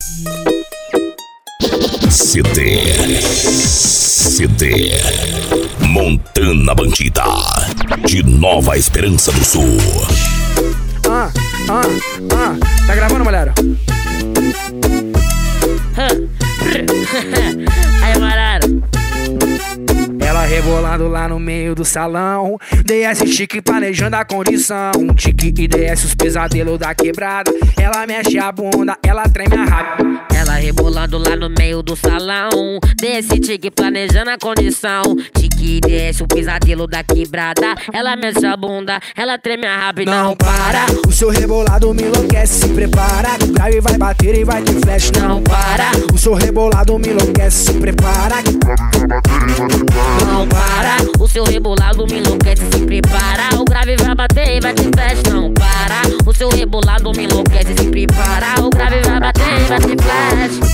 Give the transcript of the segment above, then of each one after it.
CD Montana Bandida de Nova Esperança do Sul. Tá gravando, mulher? Aí, marado. Ela rebolando lá no meio do salão, DS chique planejando a condição. Tique e DS os pesadelos da quebrada. Ela mexe a bunda, ela treme a raba. Ela rebolando lá no meio do salão, desse tique planejando a condição. Tique e desce o pesadelo da quebrada. Ela mexe a bunda, ela treme a raba e não para. O seu rebolado me enlouquece, se prepara. O grave vai bater e vai ter flash, não para. O seu rebolado me enlouquece, se prepara. Não para, o seu rebolado me enlouquece, se prepara. O grave vai bater e vai ter flash, não para. O seu rebolado me enlouquece, se prepara. O grave vai bater e vai ter flash.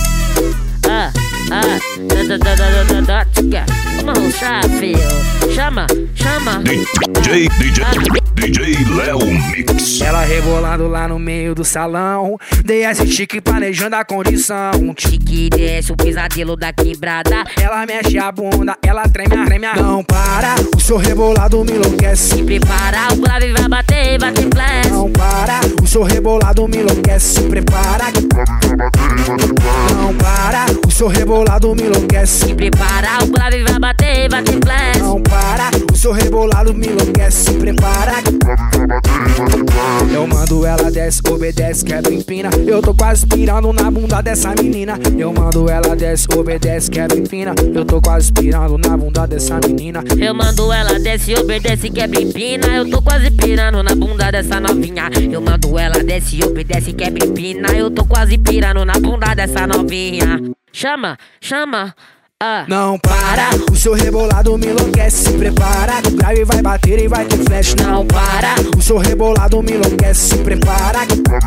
Vamos ruxar, filho. Chama. DJ Léo Mix. Ela rebolando lá no meio do salão, DS chique planejando a condição. Tique desce o pesadelo da quebrada. Ela mexe a bunda, ela treme a não para. O seu rebolado me enlouquece, se prepara. O grave vai bater e vai ter flash. Não para, o seu rebolado me enlouquece, se prepara. Não para, o seu rebolado me enlouquece, se prepara. O grave vai bater e vai ter flash. Não para, o seu rebolado me enlouquece, se prepara. Eu mando ela desce, obedece, quebra empina. Eu tô quase pirando na bunda dessa menina. Eu mando ela desce, obedece, quebra empina. Eu tô quase pirando na bunda dessa menina. Eu mando ela desce, obedece, quebra empina. Eu tô quase pirando na bunda dessa novinha. Eu mando ela desce, obedece, quebra empina. Eu tô quase pirando na bunda dessa novinha. Chama. Não para, o seu rebolado me enlouquece, se prepara. O grave vai bater e vai ter flash, não para. O seu rebolado me enlouquece, se prepara.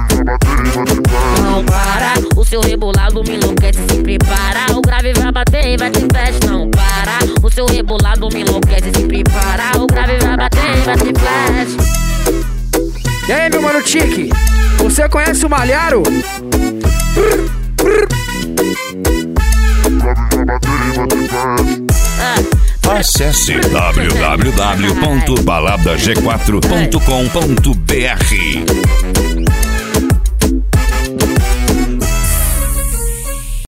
Não para, o seu rebolado me enlouquece, se prepara. O grave vai bater e vai ter flash, não para. O seu rebolado me enlouquece, se prepara. O grave vai bater e vai ter flash. E aí, meu mano Tique, você conhece o Malharo? Acesse www.baladag4.com.br